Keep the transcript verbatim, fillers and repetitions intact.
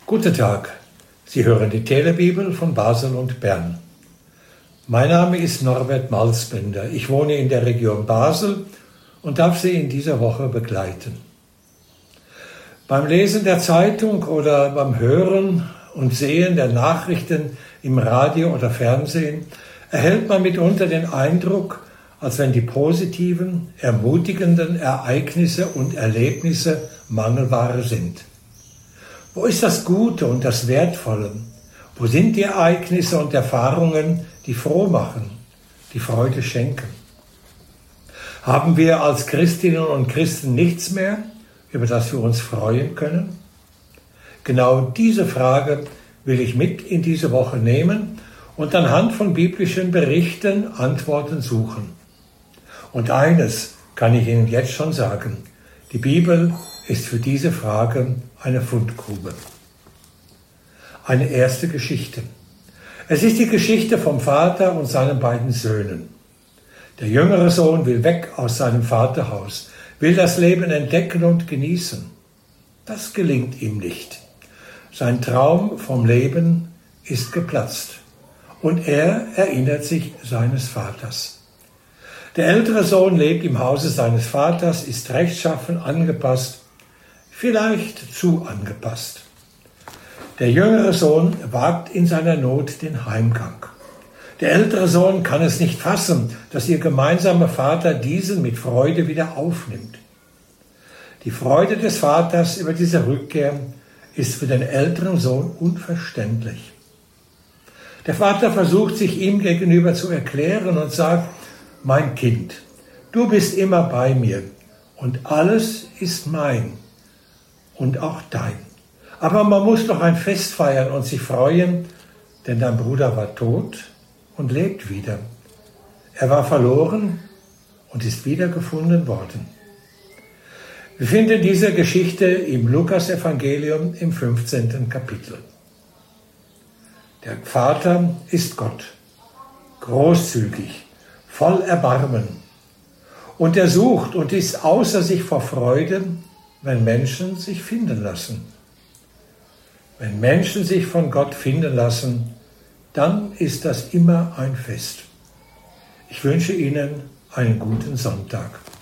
Guten Tag, Sie hören die Telebibel von Basel und Bern. Mein Name ist Norbert Malzbender. Ich wohne in der Region Basel und darf Sie in dieser Woche begleiten. Beim Lesen der Zeitung oder beim Hören und Sehen der Nachrichten im Radio oder Fernsehen erhält man mitunter den Eindruck, als wenn die positiven, ermutigenden Ereignisse und Erlebnisse Mangelware sind. Wo ist das Gute und das Wertvolle? Wo sind die Ereignisse und Erfahrungen, die froh machen, die Freude schenken? Haben wir als Christinnen und Christen nichts mehr, über das wir uns freuen können? Genau diese Frage will ich mit in diese Woche nehmen und anhand von biblischen Berichten Antworten suchen. Und eines kann ich Ihnen jetzt schon sagen: Die Bibel ist für diese Frage eine Fundgrube. Eine erste Geschichte. Es ist die Geschichte vom Vater und seinen beiden Söhnen. Der jüngere Sohn will weg aus seinem Vaterhaus, will das Leben entdecken und genießen. Das gelingt ihm nicht. Sein Traum vom Leben ist geplatzt und er erinnert sich seines Vaters. Der ältere Sohn lebt im Hause seines Vaters, ist rechtschaffen, angepasst, vielleicht zu angepasst. Der jüngere Sohn wagt in seiner Not den Heimgang. Der ältere Sohn kann es nicht fassen, dass ihr gemeinsamer Vater diesen mit Freude wieder aufnimmt. Die Freude des Vaters über diese Rückkehr ist für den älteren Sohn unverständlich. Der Vater versucht, sich ihm gegenüber zu erklären und sagt: Mein Kind, du bist immer bei mir und alles ist mein und auch dein. Aber man muss doch ein Fest feiern und sich freuen, denn dein Bruder war tot und lebt wieder. Er war verloren und ist wiedergefunden worden. Wir finden diese Geschichte im Lukas-Evangelium im fünfzehnten Kapitel. Der Vater ist Gott, großzügig, voll Erbarmen. Und er sucht und ist außer sich vor Freude, wenn Menschen sich finden lassen. Wenn Menschen sich von Gott finden lassen, dann ist das immer ein Fest. Ich wünsche Ihnen einen guten Sonntag.